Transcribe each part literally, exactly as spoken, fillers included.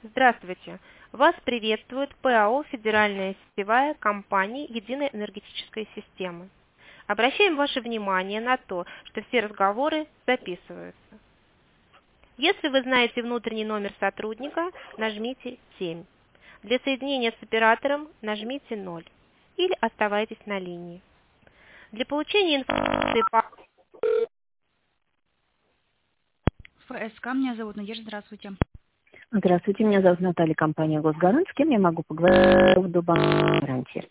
Здравствуйте! Вас приветствует ПАО «Федеральная сетевая компания Единой энергетической системы». Обращаем ваше внимание на то, что все разговоры записываются. Если вы знаете внутренний номер сотрудника, нажмите семь. Для соединения с оператором нажмите ноль или оставайтесь на линии. Для получения информации по ФСК, меня зовут Надежда, здравствуйте. Здравствуйте, меня зовут Наталья, компания «Госгарант». С кем я могу поговорить по поводу банка гарантии?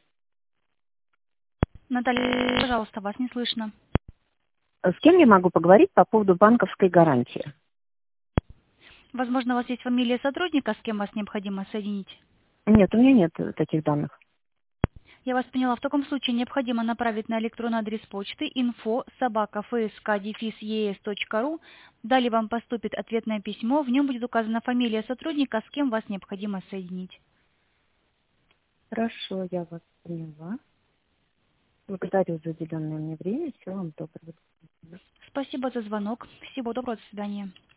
Наталья, пожалуйста, вас не слышно. С кем я могу поговорить по поводу банковской гарантии? Возможно, у вас есть фамилия сотрудника, с кем вас необходимо соединить? Нет, у меня нет таких данных. Я вас поняла. В таком случае необходимо направить на электронный адрес почты info собака фск дефис ес точка ру. Далее вам поступит ответное письмо. В нем будет указана фамилия сотрудника, с кем вас необходимо соединить. Хорошо, я вас поняла. Благодарю за уделенное мне время. Всего вам доброго. Спасибо за звонок. Всего доброго. До свидания.